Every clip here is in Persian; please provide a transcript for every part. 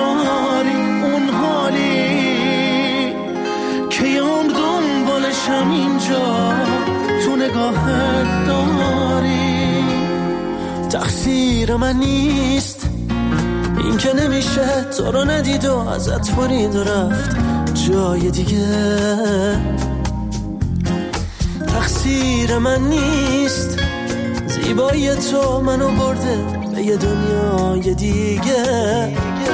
داری، اون حالی که یام دنبالشم اینجا تو نگاهت داری. تقصیر من نیست این که نمیشه تو رو ندید و ازت برید و رفت جای دیگه. تقصیر من نیست زیبایی تو منو برده به یه دنیای دیگه.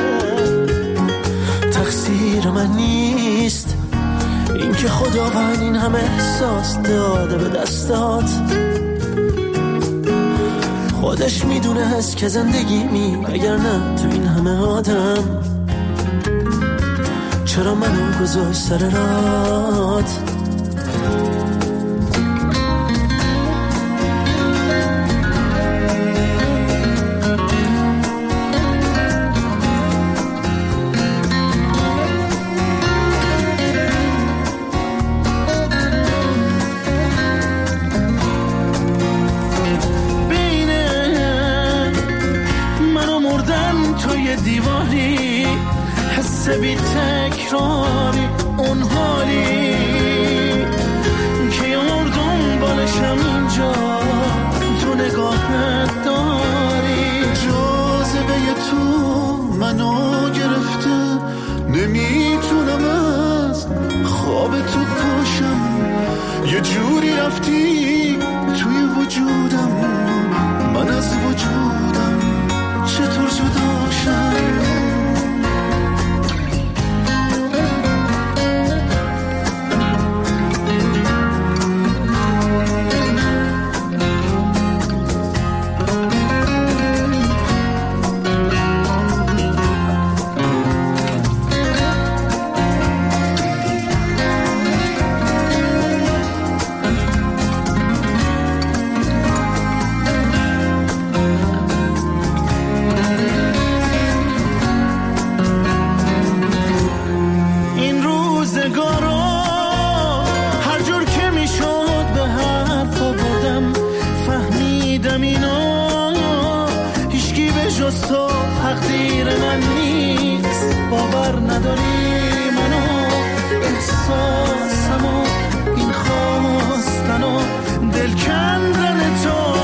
تقصیر من نیست این که خداوند این همه احساس داده به دستات. خودش میدونست که زندگیمی اگر نه تو این همه آدم چرا منو گذاشت سر رات. دیواری حس بی تکراری، اون حالی که یار دنبالشم اینجا تو نگاهت داری. جاذبه تو منو گرفته، نمیتونم از خواب تو پاشم. یه جوری رفتی توی وجودم، من از وجودم چطور جدا شم. تقدیر من نیست، باور نداری منو، احساسمو، این خواستن و دل کندن تو.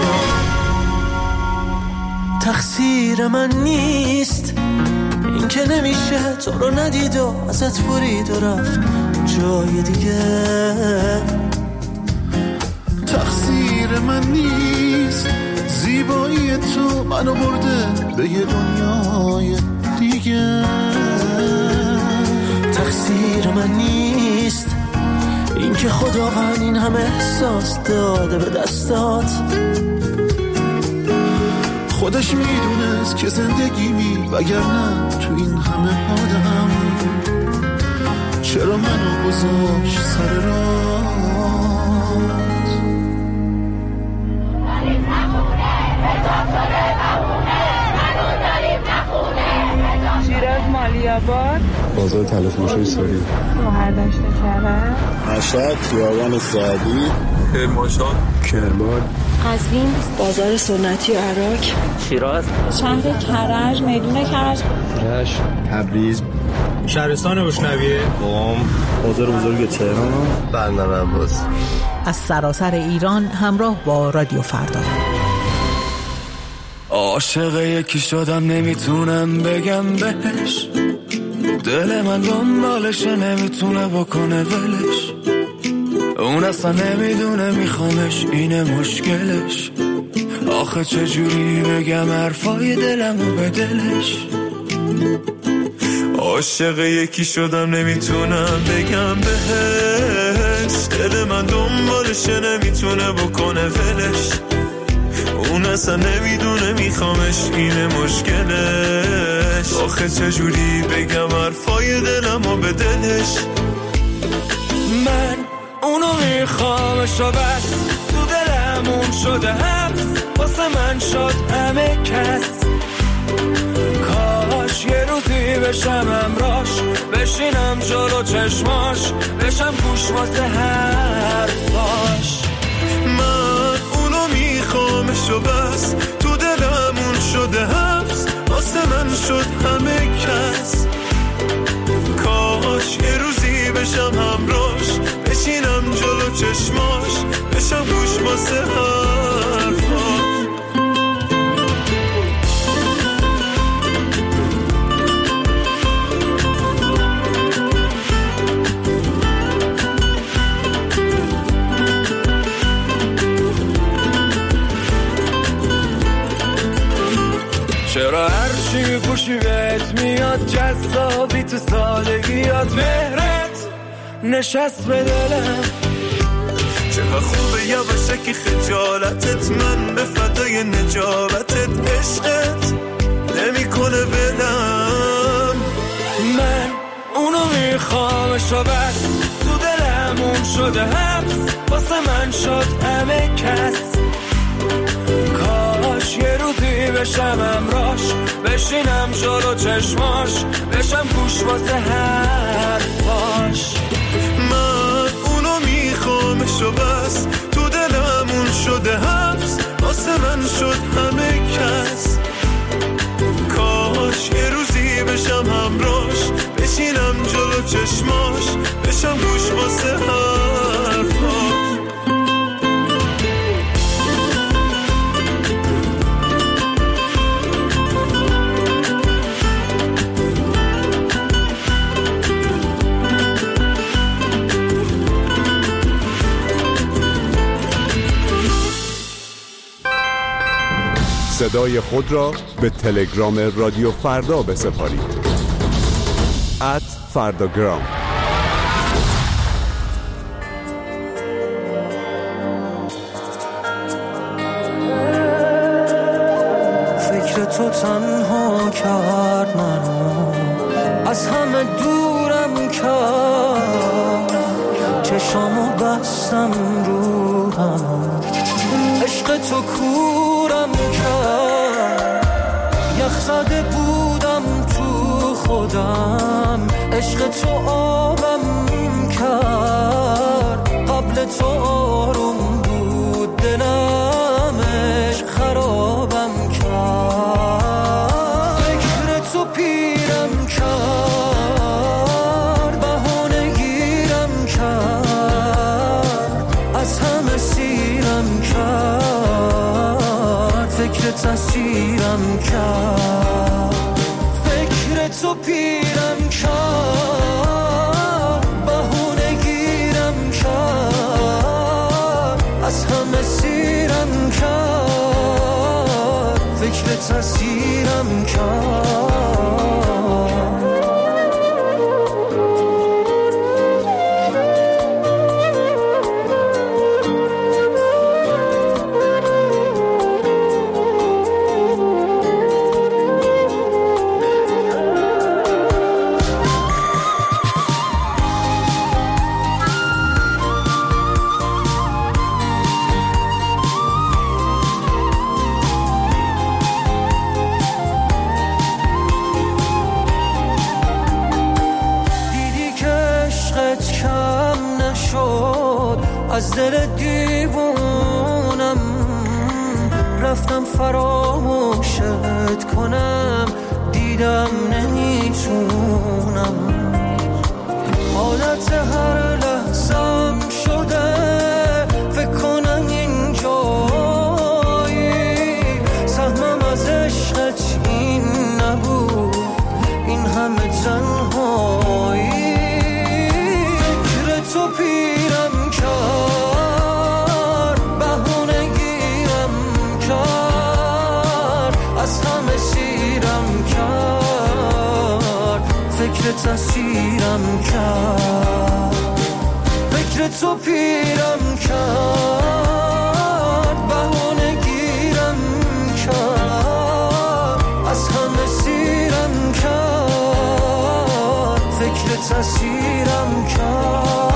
تقصیر من نیست این که نمیشه تو رو ندید و ازت برید و رفت جای دیگه. تقصیر من نیست زیبایی تو منو برده به یه دنیای دیگه. تقصیر من نیست این که خداوند این همه احساس داده به دستات. خودش میدونست که زندگیمی وگرنه تو این همه آدم چرا منو گذاشت سر راه. شیراز مالیاباد، بازار تلفروشی سوری، مهردشت کرد، مشهد، خیابان سعدی، کرمانشاه، کرمان، قزوین، بازار سنتی عراق، شیراز، شهر کرج، میدون کرج، رشت، تبریز، شهرستان بشنویه، قم، بازار بزرگ تهران، بندر عباس. از سراسر ایران همراه با رادیو فردا. عاشق یکی شدم نمیتونم بگم بهش، دل من دنبالشه نمیتونه بکنه ولش، اون اصلا نمیدونه میخوامش اینه مشکلش. آخه چجوری بگم حرفای دلمو به دلش. عاشق یکی شدم نمیتونم بگم بهش، دل من دنبالشه نمیتونه بکنه ولش، اون اصلا نمیدونه میخوامش اینه مشکلش. آخه چجوری بگم حرفای دلمو به دلش. من اونو میخوامش و بس، تو دلمون شده حبس، واسه من شد همه کس. کاش یه روزی بشم همراش، بشینم جلو چشماش، بشم گوش واسه حرفاش. من اونو میخوامش و بس، تو دلمون شده حبس، واسه واسه من شد همه کس. کاش یه روزی بشم همراش، بشینم جلو چشماش، بشم گوش واسه حرفاش. چرا هرچی پوشی بهت میاد جذابی، تو سادگیات مهرت نشست به دلم. چقدر خوبه یواشکی خجالتت، من به فدای نجابتت، عشقت نمیکنه بلم. من اونو میخوامشو بس، تو دلمون شده حبس، واسه من شد همه کس. کاش یه روزی بشم امراش، بشینم جلو چشماش، بشم گوش واسه حرفاش. من اونو میخوامشو بس، تو دلمون شده حبس، واسه من شد همه کس. کاش یه روزی بشم همراش، بشینم جلو چشماش، بشم گوش واسه حرفاش. صدای خود را به تلگرام رادیو فردا بسپارید. @فرداگرام. فکر تو تنها کرد منو، از همه دورم کرد. چشامو بستم رو هم، عشق تو کورم کرد. یخ زده بودم تو خودم، عشق تو آبم کرد. قبل تو آروم بود دلم، عشق خرابم کرد. فکر تو پیرم کرد، بهانه گیرم کرد، از همه سیرم کرد. فکر تسیرم کرد، فکر تو پیرم کرد، بهونه گیرم کرد، از همه سیرم کرد. فکر تسیرم کرد. از دل دیوونم رفتم فراموشت کنم، دیدم نمیتونم. عادت هر لحظم شده فکر کنم اینجایی. سهمم از عشقت این نبود، این همه تنهایی. فکر تو پیرم کرد، بهونه گیرم کرد، از همه سیرم کرد. فکر تسیرم کرد، فکر تو پیرم کرد، بهونه گیرم کرد، از همه سیرم کرد. فکر تسیرم کرد.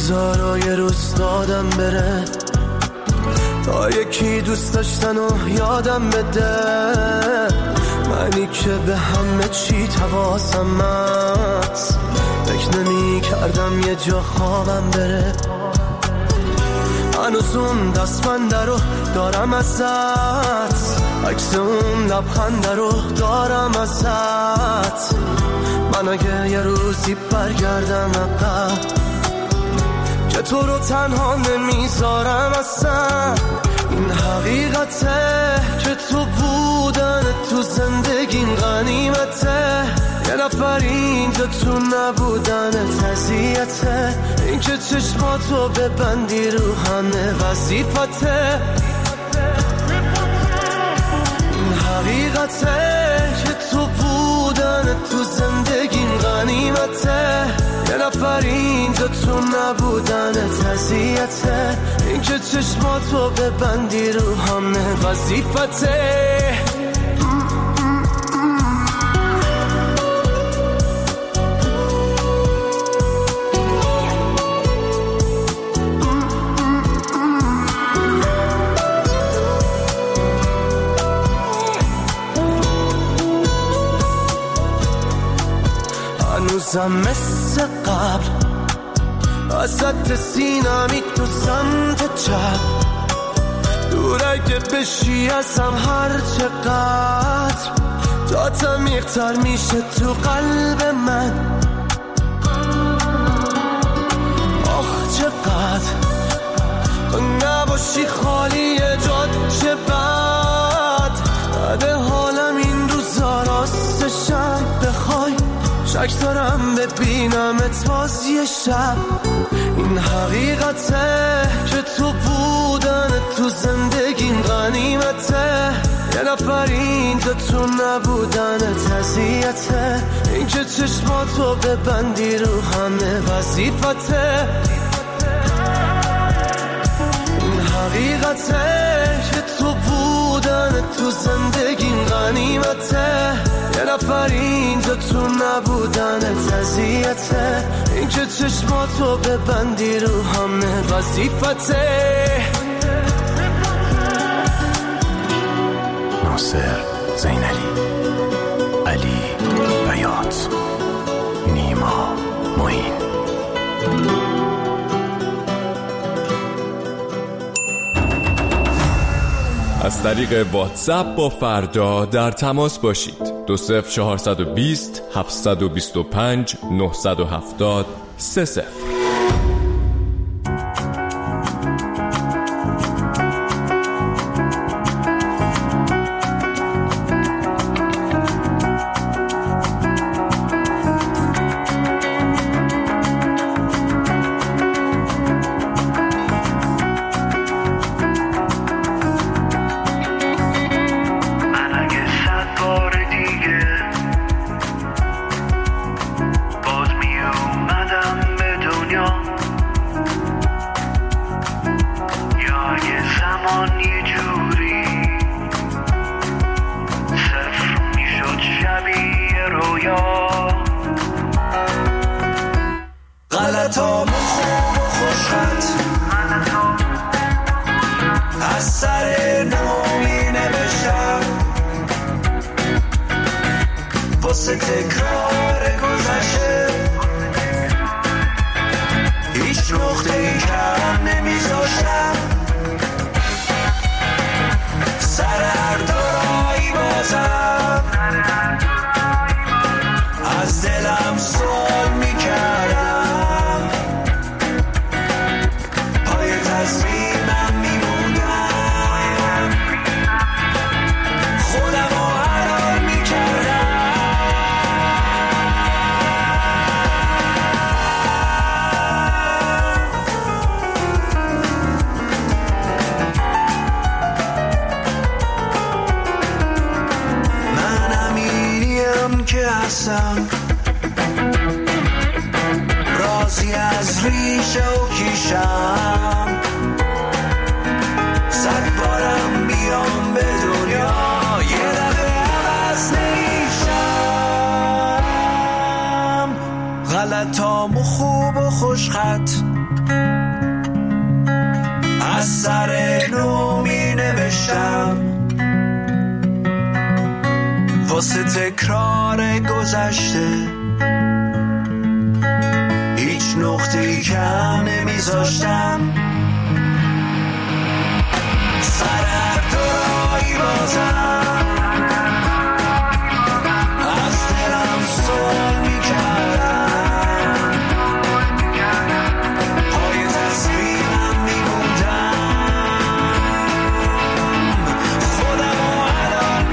چیزا رو یه روز دادم بره تا یکی دوست داشتن و یادم بده. منی که به همه چی حواسم هست، فکر نمی کردم یه جا خوابم بره. هنوز اون دستبنده رو دارم ازت، عکس اون لبخنده رو دارم ازت. من اگه یه روزی برگردم عقب که تو رو تنها نمیذارم اصلا. این حقیقته که تو بودن تو زندگیم غنیمته. یه نفر اینجا تو نبودن اذیته. این که چشماتو ببندی رو همه وظیفته. این حقیقته که تو بودن تو زندگیم غنیمته. یه نفر اینجا تو نبودن اذیته. این که چشماتو ببندی رو همه وظیفته. هنوزم مثل قبل وسط سینمی تو سمت چپ. دور اگه بشی ازم هر چقدر جات عمیق‌تر میشه تو قلب من. آخ چقدر تو نباشی خالی جات چه بد. بعد حالم این روزا راستشم بخوای شک دارم ببینمت باز یه شب. این حقیقته که تو بودن تو زندگیم غنیمته. یه نفر اینجا تو نبودن اذیته. این که چشماتو ببندی رو همه وظیفته. این حقیقته که تو بودن تو زندگیم غنیمته. یه نفر اینجا تو نبودن اذیته. این که چشماتو ببندی رو همه وظیفته. ناصر زینالی، علی بیات، نیما معین. از طریق واتساپ با فردا در تماس باشید. 20420 725 970 30. واسه تکرار گذشته هیچ نقطه‌ای کم نمیذاشتم سر هر دورایی بازم از دلم سوال میکردم پای تصویرم میموندم خودم رو حلال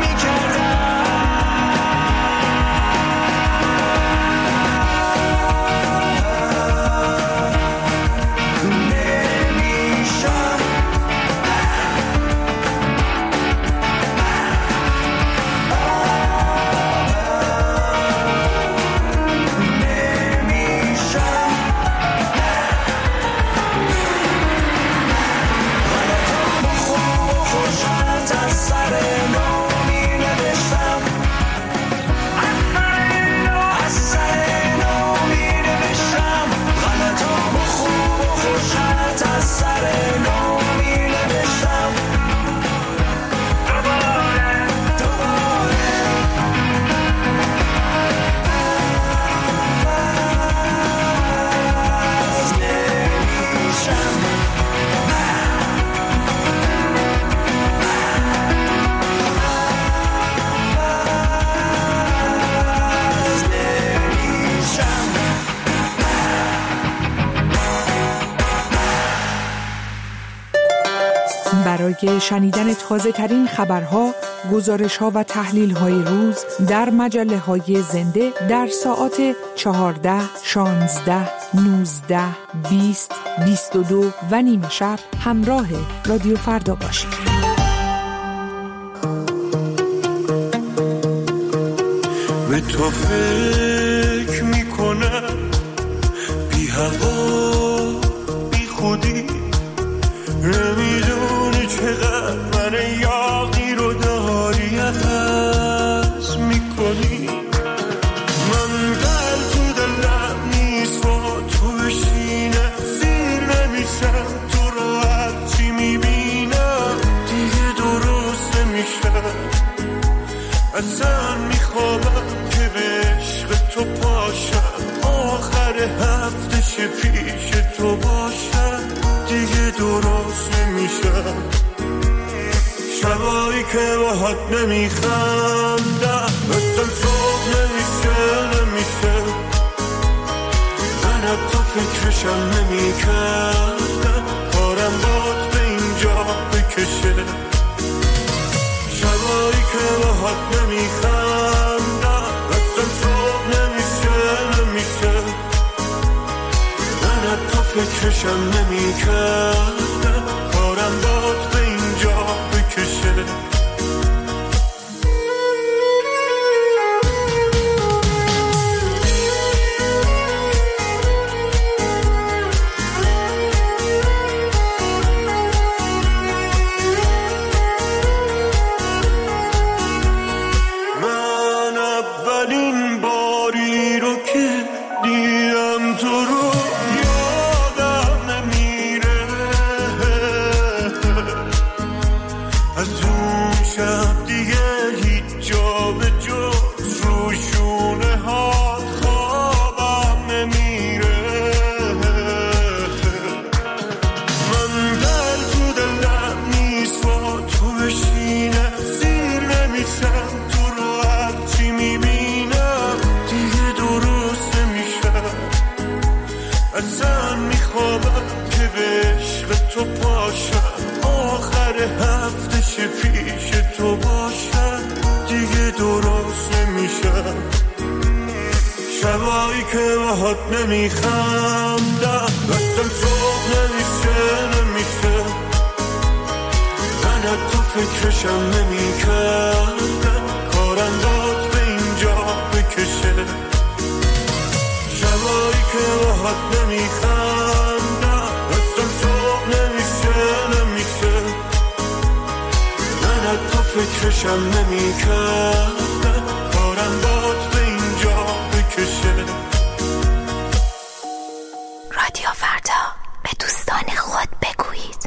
برای شنیدن تازه ترین خبرها، گزارش‌ها و تحلیل‌های روز در مجله‌های زنده در ساعات 14، 16، 19، 20، 22 و نیم شب همراه رادیو فردا باشید. به تو فکر میکنم بی هوا بی خودی نمیدونی چقدر من یاقی رو داری عوض میکنی من دل تو دلم نیست با تو بشینه سیر نمیشم تو رو هرچی میبینم دیگه درست نمیشم اصلا میخوابم که به عشق تو پاشم آخر هفته پیش تو باشم دیگه درست نمیشم شبایی که باهات نمیخندم مثل صبح نمیشه من حتی فکرشم نمیکردم کارم باد به اینجا بکشه شبایی که باهات نمیخندم مثل صبح نمیشه من حتی فکرشم نمیکردم کارم باد به اینجا بکشه من اولین باری رو که دیدم تو رو شب دیگه هیچ جا به جز روشونه ها خوابم نمیره من دل تو دلم نیست با تو بشینه سیر نمیشم تو رو هرچی میبینم دیگه درست نمیشم اصلا میخوابم که به عشق تو پاشم آخر هفته پیش تو باشم دیگه درست نمیشم شبایی که باهات نمیخندم مثل صبح نمیشه من حتی فکرشم نمیکردم کارم داد به اینجا بکشه شبایی که باهات نمیخندم مثل صبح نمیشه حتی فکرشم نمیکردم کارم باد به اینجا بکشه رادیو فردا به دوستان خود بگویید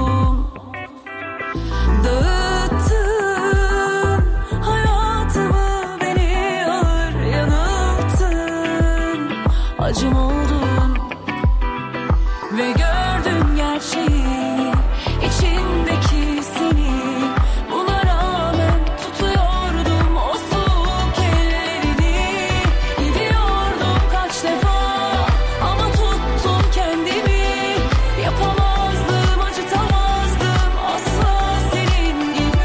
Dağıttın hayatımı, beni ağır yanılttın. Acım oldun ve gördüm gerçeği, içindeki seni. Buna rağmen tutuyordum o soğuk ellerini. Gidiyordum kaç defa ama tuttum kendimi. Yapamazdım, acıtamazdım asla senin gibi.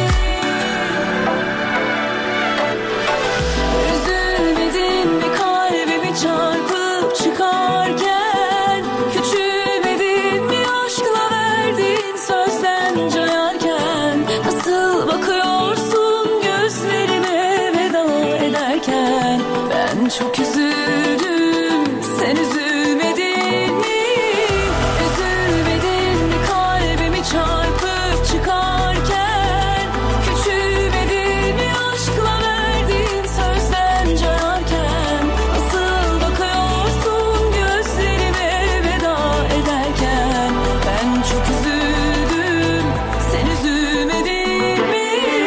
Üzülmedin mi kalbimi çarpıp çıkarken? Küçülmedin mi aşkla verdiğin sözden cayarken? Nasıl bakıyorsun gözlerime veda ederken? Ben çok üzüldüm, sen üzülmedin mi? Üzülmedin mi kalbimi çarpıp çıkarken? Küçülmedin mi aşkla verdiğin sözden cayarken? Nasıl bakıyorsun gözlerime veda ederken? Ben çok üzüldüm, sen üzülmedin mi?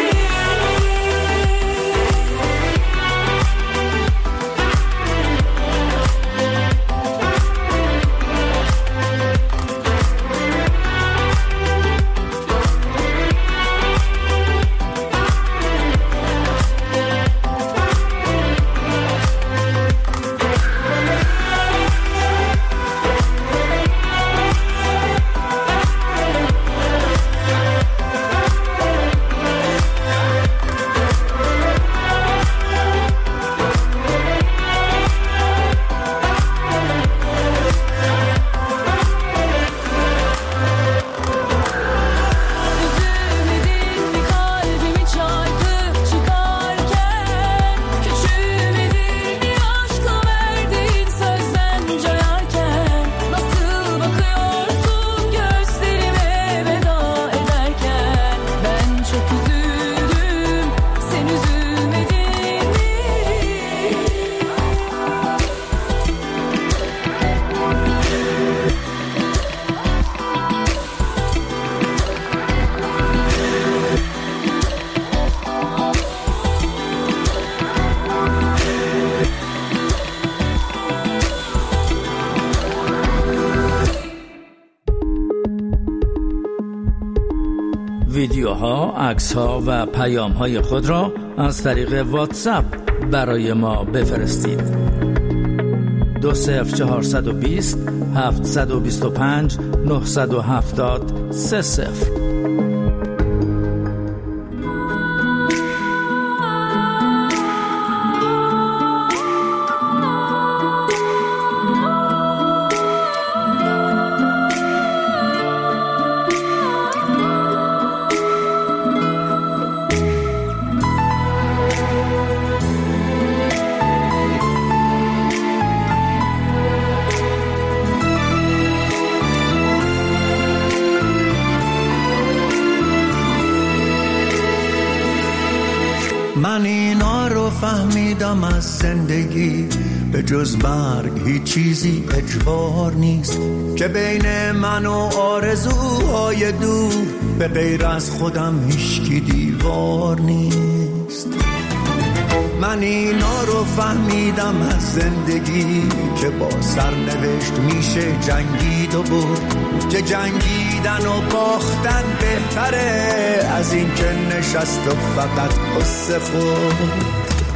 Üzülmedin mi kalbimi çarpıp çıkarken? Küçülmedin mi aşkla verdiğin sözden cayarken? Nasıl bakıyorsun gözlerime veda ederken? Ben çok üzüldüm, sen üzülmedin mi? ویدیوها، عکس‌ها و پیام‌های خود را از طریق واتساپ برای ما بفرستید. 20420 725 970 30. من اینا رو فهمیدم از زندگی، به جز مرگ هیچ چیزی اجبار نیست، که بین من و آرزوهای دور به غیر از خودم هیچکی دیوار نیست. من اینا رو فهمیدم از زندگی، که با سرنوشت میشه جنگید و برد، که جنگیدن و باختن بهتره از این که نشست و فقط قصه خورد.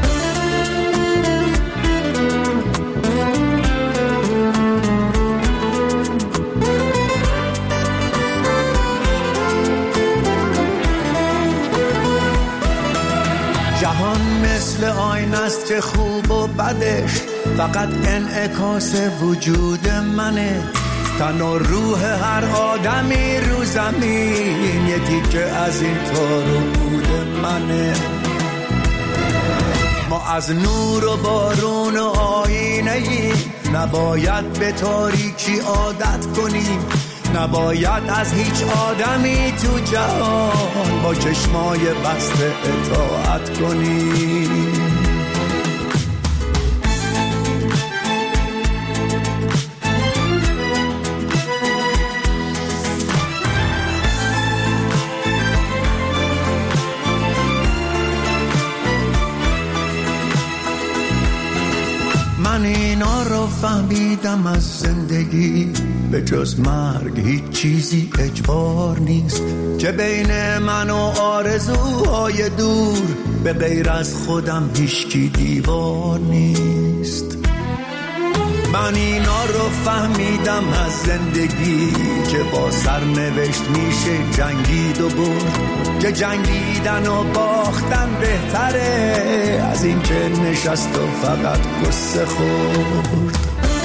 جهان مثل آینه است که خوب و بدش فقط انعکاس وجود منه. تن و روح هر آدمی رو زمین یکی که از این تار و بود منه. ما از نور و بارون و آینه ایم، نباید به تاریکی عادت کنیم، نباید از هیچ آدمی تو جهان با چشمای بسته اطاعت کنیم. فهمیدم از زندگی به جز مرگ هیچ چیزی اجبار نیست، که بین من و آرزوهای دور به غیر از خودم هیچکی دیوار نیست. من اینا رو فهمیدم از زندگی که با سرنوشت میشه جنگید و برد، که جنگیدن و باختن بهتره از این که نشست و فقط قصه خورد.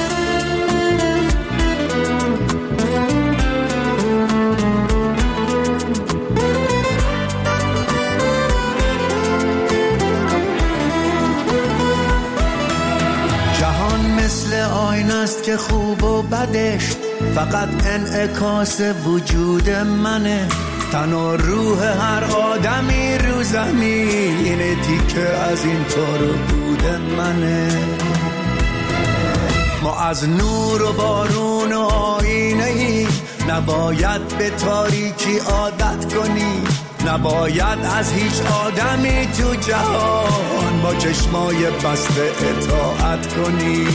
آینه است که خوب و بدش فقط انعکاس وجود منه، تن و روح هر آدمی رو زمین تیکه از این طور بود منه. ما از نور و بارون و آینه ای نباید به تاریکی عادت کنی، نباید از هیچ آدمی تو جهان با چشمای بسته اطاعت کنی.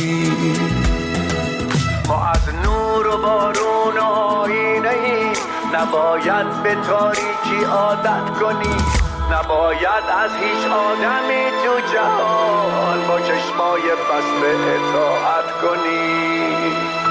ما از نور و بارون و آینه ای نباید به تاریکی عادت کنی، نباید از هیچ آدمی تو جهان با چشمای بسته اطاعت کنی.